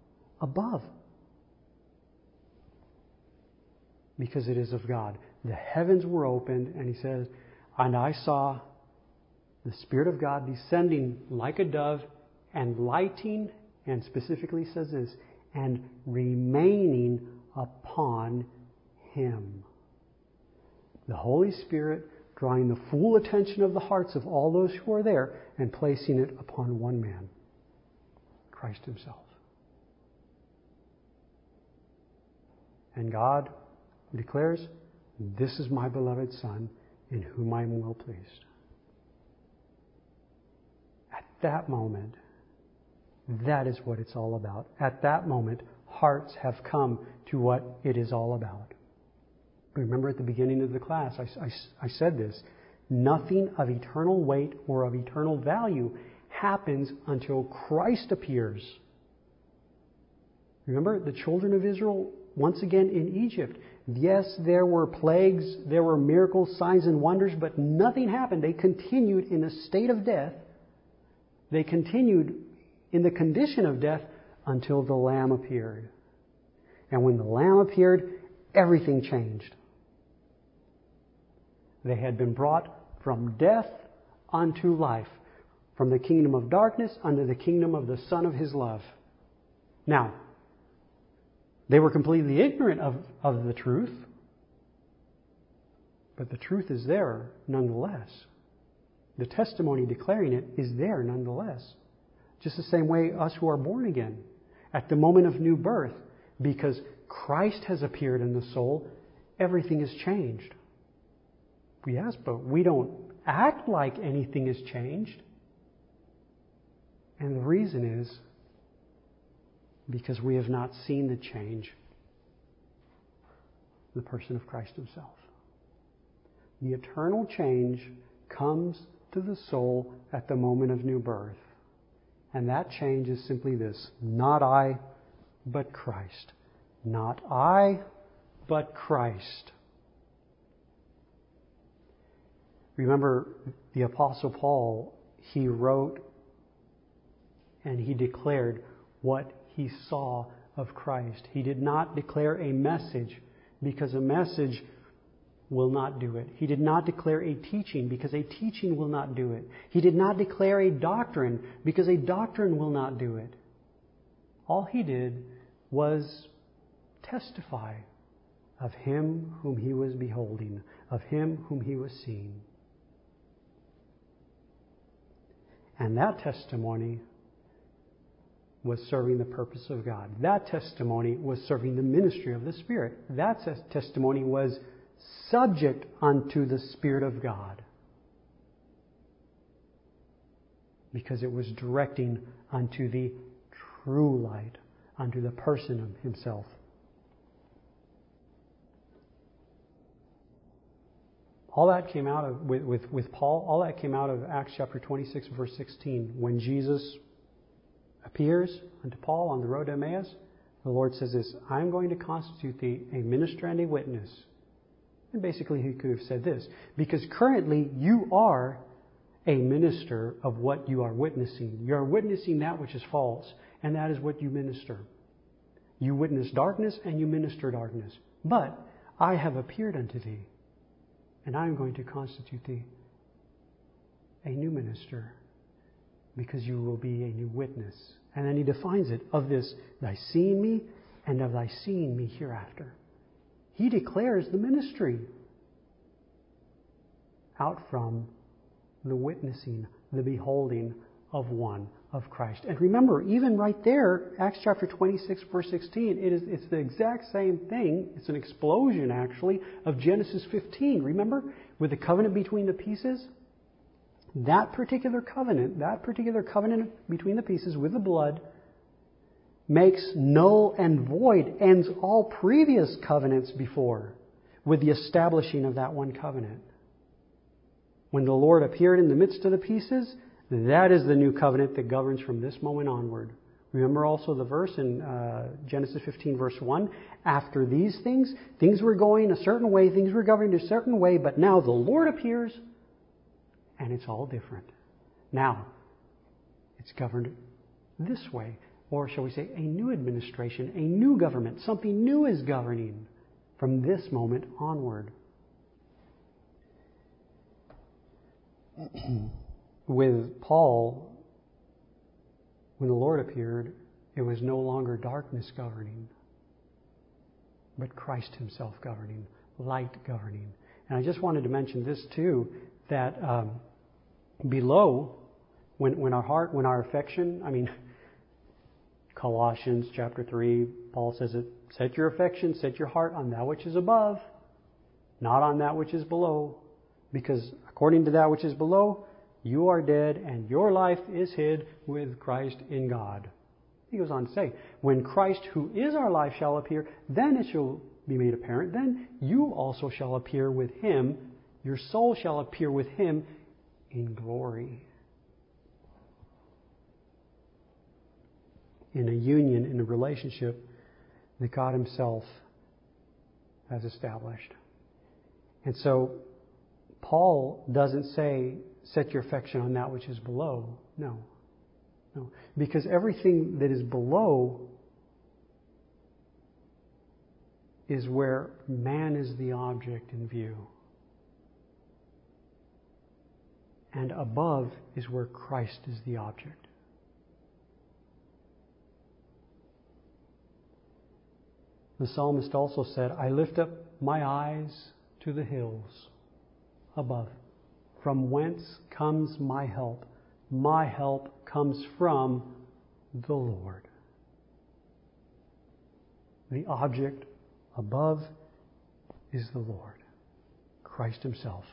Because it is of God. The heavens were opened, and he says, and I saw the Spirit of God descending like a dove and lighting, and specifically says this, and remaining upon him. The Holy Spirit drawing the full attention of the hearts of all those who are there and placing it upon one man, Christ himself. And God declares, this is my beloved Son, in whom I am well pleased. At that moment, that is what it's all about. At that moment, hearts have come to what it is all about. Remember at the beginning of the class, I said this. Nothing of eternal weight or of eternal value happens until Christ appears. Remember the children of Israel once again in Egypt. Yes, there were plagues, there were miracles, signs and wonders, but nothing happened. They continued in a state of death. They continued in the condition of death until the Lamb appeared. And when the Lamb appeared, everything changed. They had been brought from death unto life, from the kingdom of darkness unto the kingdom of the Son of His love. Now, they were completely ignorant of the truth, but the truth is there nonetheless. The testimony declaring it is there nonetheless. Just the same way us who are born again, at the moment of new birth, because Christ has appeared in the soul, everything has changed. Yes, but we don't act like anything has changed. And the reason is because we have not seen the change in the person of Christ himself. The eternal change comes to the soul at the moment of new birth. And that change is simply this: not I, but Christ. Not I, but Christ. Remember, the Apostle Paul, he wrote and he declared what he saw of Christ. He did not declare a message, because a message will not do it. He did not declare a teaching, because a teaching will not do it. He did not declare a doctrine, because a doctrine will not do it. All he did was testify of Him whom he was beholding, of Him whom he was seeing. And that testimony was serving the purpose of God. That testimony was serving the ministry of the Spirit. That testimony was subject unto the Spirit of God, because it was directing unto the true light, unto the person of Himself. All that came out of, with Paul, all that came out of Acts chapter 26, verse 16. When Jesus appears unto Paul on the road to Emmaus, the Lord says this: I'm going to constitute thee a minister and a witness. And basically He could have said this: because currently you are a minister of what you are witnessing. You are witnessing that which is false, and that is what you minister. You witness darkness and you minister darkness. But I have appeared unto thee, and I am going to constitute thee a new minister, because you will be a new witness. And then He defines it: of this thy seeing me, and of thy seeing me hereafter. He declares the ministry out from the witnessing, the beholding of one, of Christ. And remember, even right there, Acts chapter 26, verse 16, it's the exact same thing. It's an explosion, actually, of Genesis 15. Remember? With the covenant between the pieces? That particular covenant between the pieces with the blood makes null and void, ends all previous covenants before, with the establishing of that one covenant. When the Lord appeared in the midst of the pieces, that is the new covenant that governs from this moment onward. Remember also the verse in Genesis 15, verse 1. After these things were going a certain way, things were governed a certain way, but now the Lord appears, and it's all different. Now, it's governed this way. Or shall we say, a new administration, a new government. Something new is governing from this moment onward. With Paul, when the Lord appeared, it was no longer darkness governing, but Christ Himself governing, light governing. And I just wanted to mention this too, that below, when our affection, Colossians chapter 3, Paul says it, set your affection, set your heart on that which is above, not on that which is below. Because according to that which is below, you are dead and your life is hid with Christ in God. He goes on to say, when Christ, who is our life, shall appear, then it shall be made apparent. Then you also shall appear with Him. Your soul shall appear with Him in glory. In a union, in a relationship that God Himself has established. And so, Paul doesn't say, set your affection on that which is below. No. Because everything that is below is where man is the object in view. And above is where Christ is the object. The psalmist also said, I lift up my eyes to the hills above. From whence comes my help? My help comes from the Lord. The object above is the Lord, Christ Himself.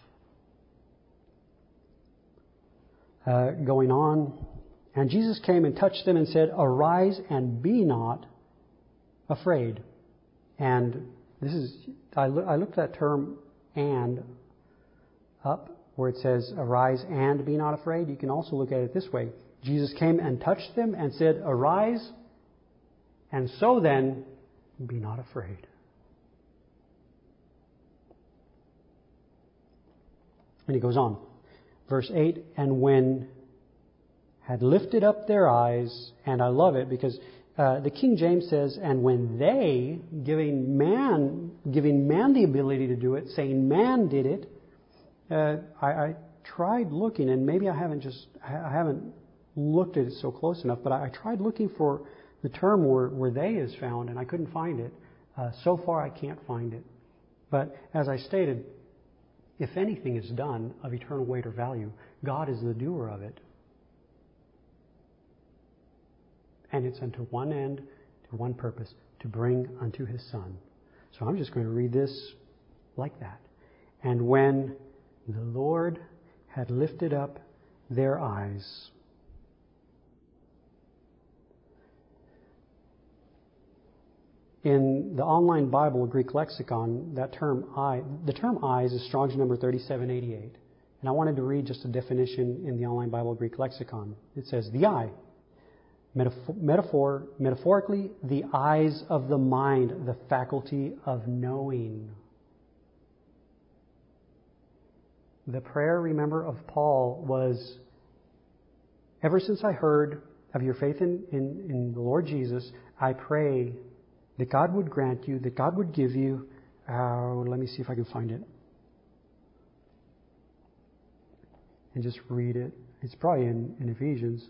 Going on, and Jesus came and touched them and said, arise and be not afraid. And this is, I looked at that term and up, where it says, arise and be not afraid. You can also look at it this way. Jesus came and touched them and said, arise, and so then, be not afraid. And he goes on. Verse 8, and when had lifted up their eyes, and I love it because the King James says, and when they, giving man the ability to do it, saying man did it, I tried looking, and maybe I haven't looked at it so close enough, but I tried looking for the term where they is found, and I couldn't find it. So far, I can't find it. But as I stated, if anything is done of eternal weight or value, God is the doer of it. And it's unto one end, to one purpose, to bring unto His Son. So I'm just going to read this like that. And when the Lord had lifted up their eyes. In the online Bible Greek lexicon, the term eyes is Strong's number 3788. And I wanted to read just a definition in the online Bible Greek lexicon. It says, the eye, metaphorically, the eyes of the mind, the faculty of knowing. The prayer, remember, of Paul was, ever since I heard of your faith in the Lord Jesus, I pray that God would grant you, that God would give you, let me see if I can find it. And just read it. It's probably in Ephesians.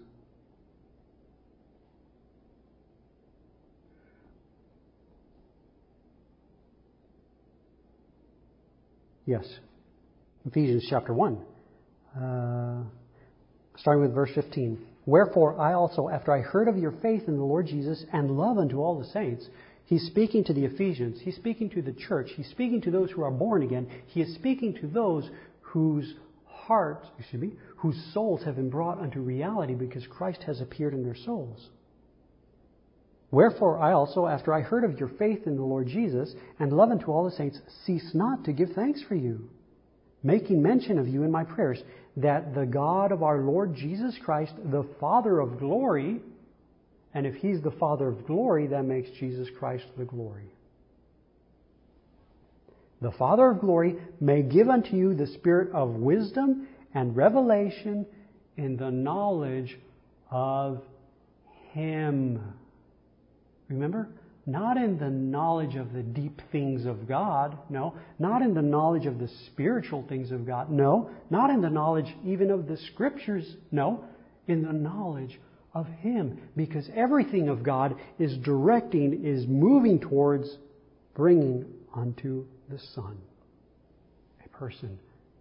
Yes. Ephesians chapter 1. Starting with verse 15. Wherefore I also, after I heard of your faith in the Lord Jesus and love unto all the saints, he's speaking to the Ephesians, he's speaking to the church, he's speaking to those who are born again, he is speaking to those whose whose souls have been brought unto reality because Christ has appeared in their souls. Wherefore I also, after I heard of your faith in the Lord Jesus and love unto all the saints, cease not to give thanks for you, making mention of you in my prayers, that the God of our Lord Jesus Christ, the Father of glory, and if He's the Father of glory, that makes Jesus Christ the glory. The Father of glory may give unto you the spirit of wisdom and revelation in the knowledge of Him. Remember? Not in the knowledge of the deep things of God. No. Not in the knowledge of the spiritual things of God. No. Not in the knowledge even of the Scriptures. No. In the knowledge of Him. Because everything of God is moving towards bringing unto the Son, a person.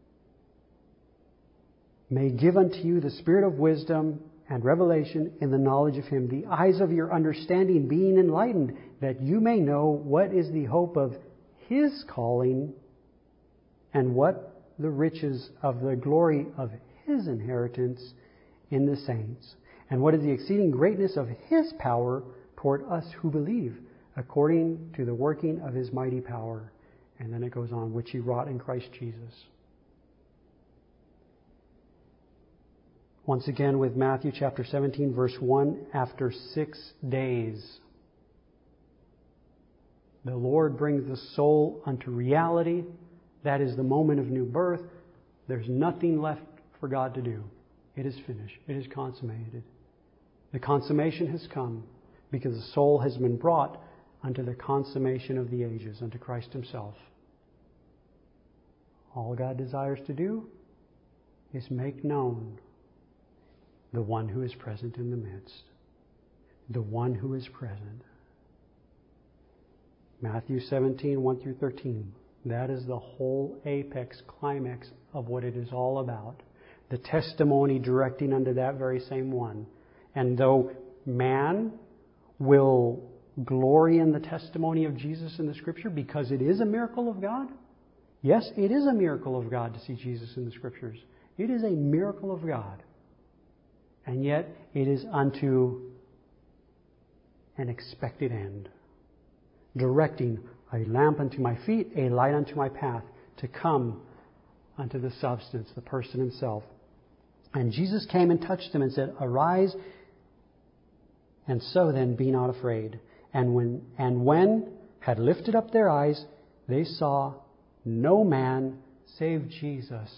May give unto you the spirit of wisdom and revelation in the knowledge of Him, the eyes of your understanding being enlightened, that you may know what is the hope of His calling and what the riches of the glory of His inheritance in the saints, and what is the exceeding greatness of His power toward us who believe, according to the working of His mighty power. And then it goes on, which He wrought in Christ Jesus. Once again with Matthew chapter 17, verse 1, after 6 days, the Lord brings the soul unto reality. That is the moment of new birth. There's nothing left for God to do. It is finished. It is consummated. The consummation has come because the soul has been brought unto the consummation of the ages, unto Christ Himself. All God desires to do is make known the one who is present in the midst. The one who is present. Matthew 17, 1 through 13. That is the whole apex, climax of what it is all about. The testimony directing unto that very same one. And though man will glory in the testimony of Jesus in the Scripture because it is a miracle of God, yes, it is a miracle of God to see Jesus in the Scriptures. It is a miracle of God. And yet it is unto an expected end, directing a lamp unto my feet, a light unto my path, to come unto the substance, the person Himself. And Jesus came and touched them and said, Arise, and so then be not afraid. And when had lifted up their eyes, they saw no man save Jesus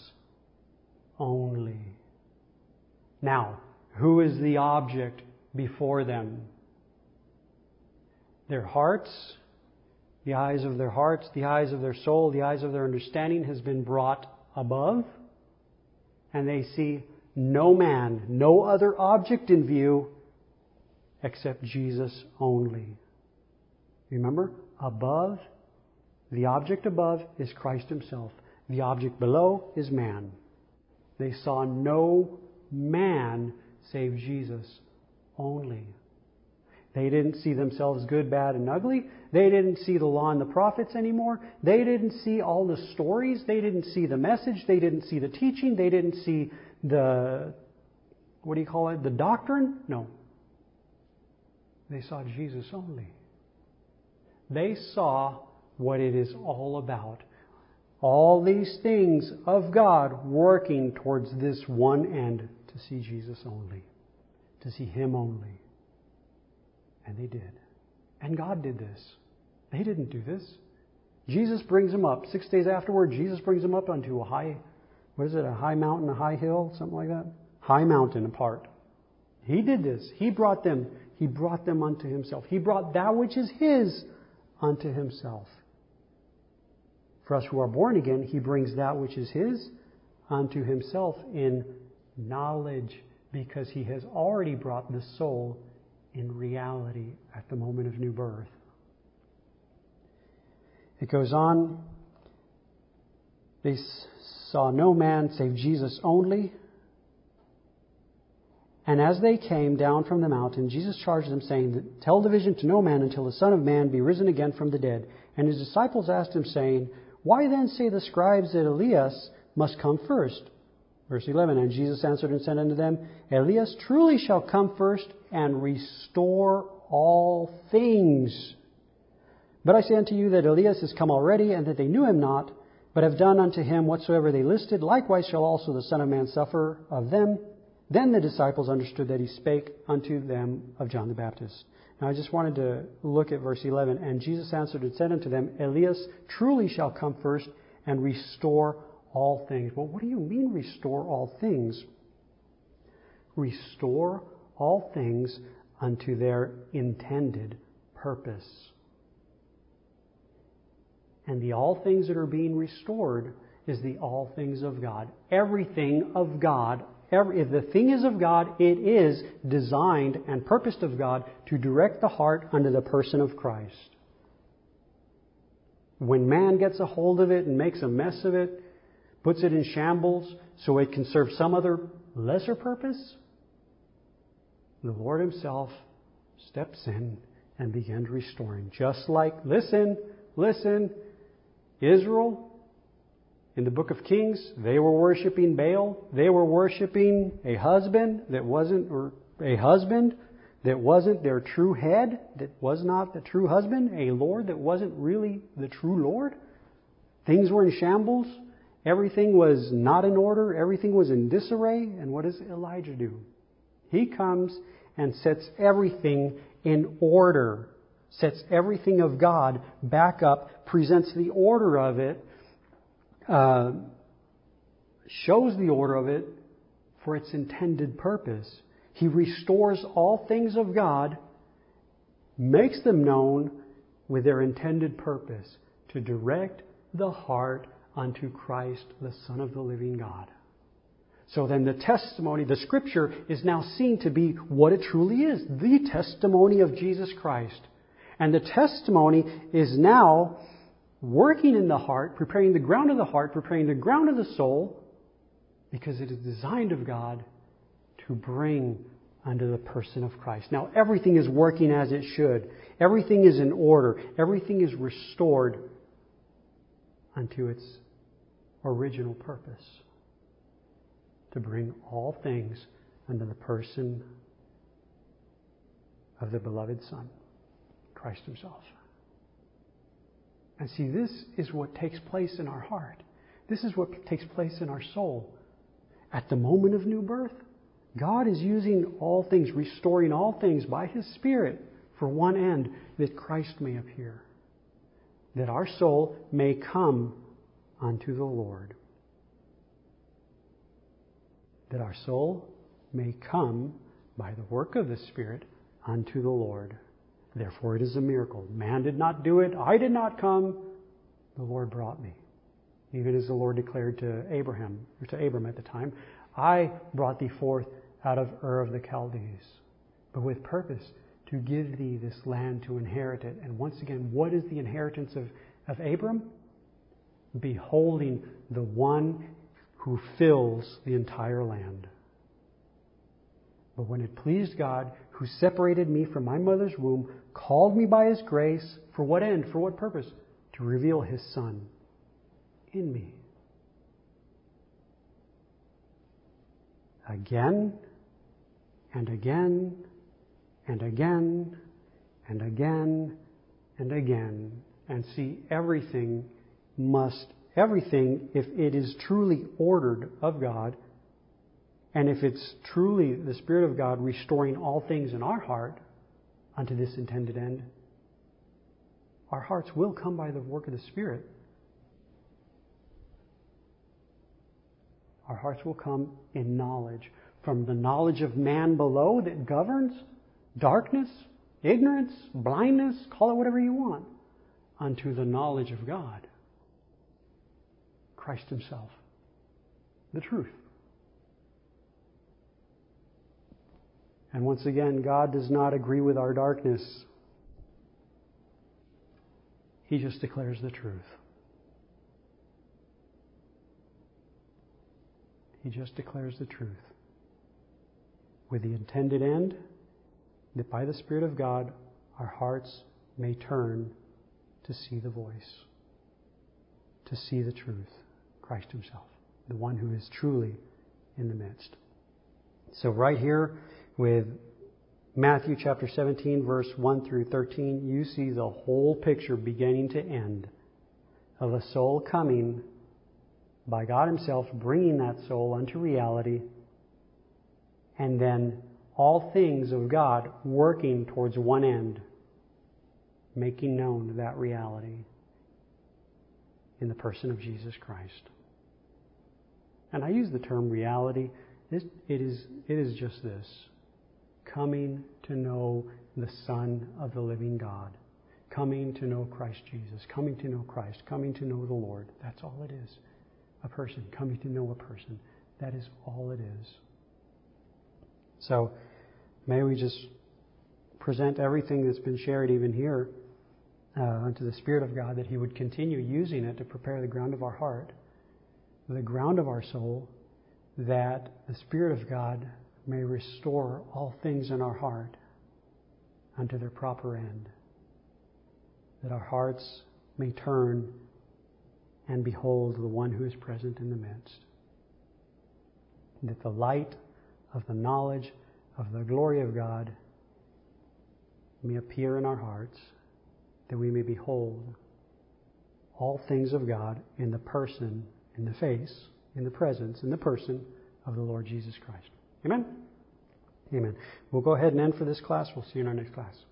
only. Now, who is the object before them? Their hearts, the eyes of their hearts, the eyes of their soul, the eyes of their understanding has been brought above, and they see no man, no other object in view except Jesus only. Remember, above, the object above is Christ Himself. The object below is man. They saw no man save Jesus only. They didn't see themselves good, bad, and ugly. They didn't see the law and the prophets anymore. They didn't see all the stories. They didn't see the message. They didn't see the teaching. They didn't see the, the doctrine. No. They saw Jesus only. They saw what it is all about. All these things of God working towards this one end, to see Jesus only, to see Him only. And they did. And God did this. They didn't do this. Jesus brings them up. 6 days afterward, Jesus brings them up onto a high mountain, a high hill, something like that? High mountain apart. He did this. He brought them unto Himself. He brought that which is His unto Himself. For us who are born again, He brings that which is His unto Himself in knowledge, because He has already brought the soul in reality at the moment of new birth. It goes on. They saw no man save Jesus only. And as they came down from the mountain, Jesus charged them, saying, Tell the vision to no man until the Son of Man be risen again from the dead. And his disciples asked him, saying, Why then say the scribes that Elias must come first? Verse 11, And Jesus answered and said unto them, Elias truly shall come first and restore all things. But I say unto you that Elias is come already, and that they knew him not, but have done unto him whatsoever they listed. Likewise shall also the Son of Man suffer of them. Then the disciples understood that he spake unto them of John the Baptist. Now I just wanted to look at verse 11. And Jesus answered and said unto them, Elias truly shall come first and restore all things. Well, what do you mean restore all things? Restore all things unto their intended purpose. And the all things that are being restored is the all things of God. Everything of God. If the thing is of God, it is designed and purposed of God to direct the heart unto the person of Christ. When man gets a hold of it and makes a mess of it, puts it in shambles so it can serve some other lesser purpose, the Lord Himself steps in and begins restoring. Just like, listen, Israel, in the book of Kings, they were worshiping Baal. They were worshiping a husband that wasn't their true head, that was not the true husband, a Lord that wasn't really the true Lord. Things were in shambles. Everything was not in order. Everything was in disarray. And what does Elijah do? He comes and sets everything in order, sets everything of God back up, presents the order of it, shows the order of it for its intended purpose. He restores all things of God, makes them known with their intended purpose, to direct the heart unto Christ, the Son of the living God. So then the testimony, the Scripture, is now seen to be what it truly is, the testimony of Jesus Christ. And the testimony is now working in the heart, preparing the ground of the heart, preparing the ground of the soul, because it is designed of God to bring unto the person of Christ. Now everything is working as it should. Everything is in order. Everything is restored unto its original purpose, to bring all things unto the person of the beloved Son, Christ Himself. And see, this is what takes place in our heart. This is what takes place in our soul. At the moment of new birth, God is using all things, restoring all things by His Spirit for one end, that Christ may appear, that our soul may come unto the Lord. That our soul may come by the work of the Spirit unto the Lord. Therefore it is a miracle. Man did not do it. I did not come. The Lord brought me. Even as the Lord declared to Abraham, or to Abram at the time, I brought thee forth out of Ur of the Chaldees, but with purpose to give thee this land to inherit it. And once again, what is the inheritance of Abram? Beholding the one who fills the entire land. But when it pleased God, who separated me from my mother's womb, called me by His grace, for what end? For what purpose? To reveal His Son in me. Again, and again, and again, and again, and again. And see, everything, if it is truly ordered of God, and if it's truly the Spirit of God restoring all things in our heart unto this intended end, our hearts will come by the work of the Spirit. Our hearts will come in knowledge. From the knowledge of man below that governs darkness, ignorance, blindness, call it whatever you want, unto the knowledge of God, Christ Himself, the truth. And once again, God does not agree with our darkness. He just declares the truth. He just declares the truth. with the intended end that by the Spirit of God our hearts may turn to see the voice, to see the truth, Christ Himself, the one who is truly in the midst. So right here with Matthew chapter 17, verse 1 through 13, you see the whole picture beginning to end of a soul coming by God Himself, bringing that soul unto reality, and then all things of God working towards one end, making known that reality in the person of Jesus Christ. And I use the term reality. It is just this: coming to know the Son of the living God, coming to know Christ Jesus, coming to know Christ, coming to know the Lord. That's all it is. A person, coming to know a person. That is all it is. So, may we just present everything that's been shared even here unto the Spirit of God, that He would continue using it to prepare the ground of our heart, the ground of our soul, that the Spirit of God may restore all things in our heart unto their proper end, that our hearts may turn and behold the one who is present in the midst, that the light of the knowledge of the glory of God may appear in our hearts, that we may behold all things of God in the person, in the face, in the presence, in the person of the Lord Jesus Christ. Amen? Amen. We'll go ahead and end for this class. We'll see you in our next class.